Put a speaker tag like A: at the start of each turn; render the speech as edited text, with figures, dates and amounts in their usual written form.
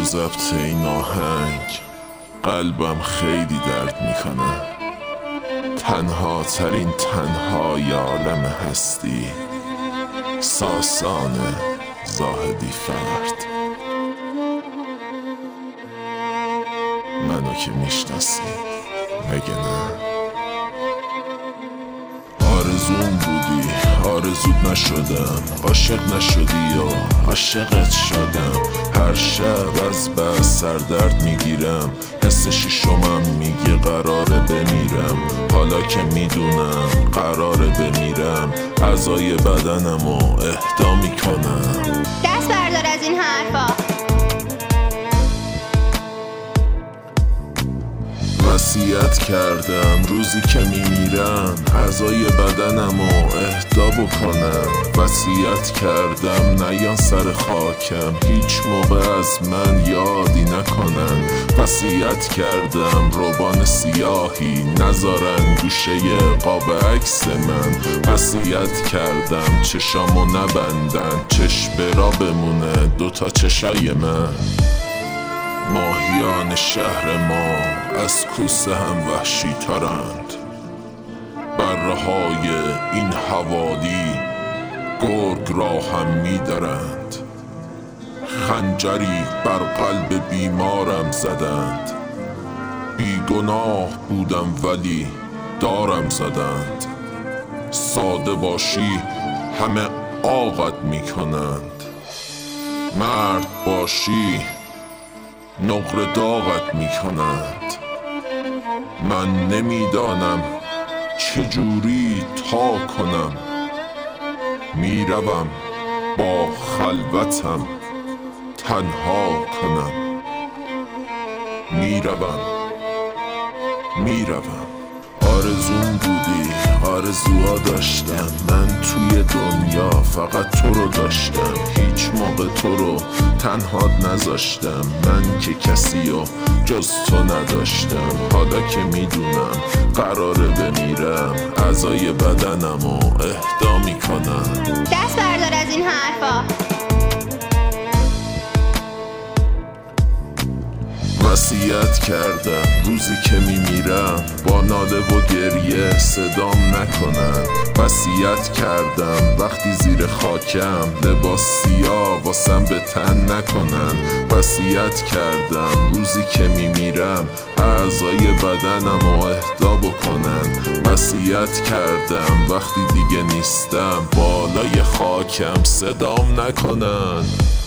A: ضبط این آهنگ قلبم خیلی درد میکنه. تنها ترین تنهای عالم هستی، ساسان زاهدی فرد. منو که میشناسی مگه نه؟ آرزوم بودی آرزوت نشدم، عاشق نشدی و عاشقت شدم. هر شب از بس سردرد میگیرم، حس شیشمم میگه قراره بمیرم. حالا که میدونم قراره بمیرم، اعضای بدنمو اهدا میکنم.
B: دست بردار از این حرفا.
A: وصیت کردم روزی که میمیرم اعضای بدنمو اهدا بکنم. وصیت کردم نیان سر خاکم، هیچ موقع از من یادی نکنن. وصیت کردم روبان سیاهی نذارن گوشه قاب عکس من. وصیت کردم چشامو نبندن، چشم برا بمونه دوتا چشای من. ماهیان شهر ما از کوسه هم وحشی ترند، بره‌های این حوالی گرگ را هم می‌درند. خنجری بر قلب بیمارم زدند، بیگناه بودم ولی دارم زدند. ساده باشی همه عاقت می‌کنند، مرد باشی نقره داغت میکنند. من نمیدانم چجوری تا کنم، میروم با خلوتم تنها کنم. میروم آرزوم بودی آرزوها داشتم، من توی دنیا فقط تو رو داشتم. هیچ موقع تو رو تنها نذاشتم، من که کسی رو جز تو نداشتم. حالا که میدونم قراره بمیرم، اعضای بدنمو اهدا میکنم.
B: دست بردار از این حرفا.
A: وصیت کردم روزی که میمیرم با ناله و گریه صدام نکنن. وصیت کردم وقتی زیر خاکم لباس سیاه واسم به تن نکنن. وصیت کردم روزی که میمیرم اعضای بدنمو اهدا بکنن. وصیت کردم وقتی دیگه نیستم بالای خاکم صدام نکنن.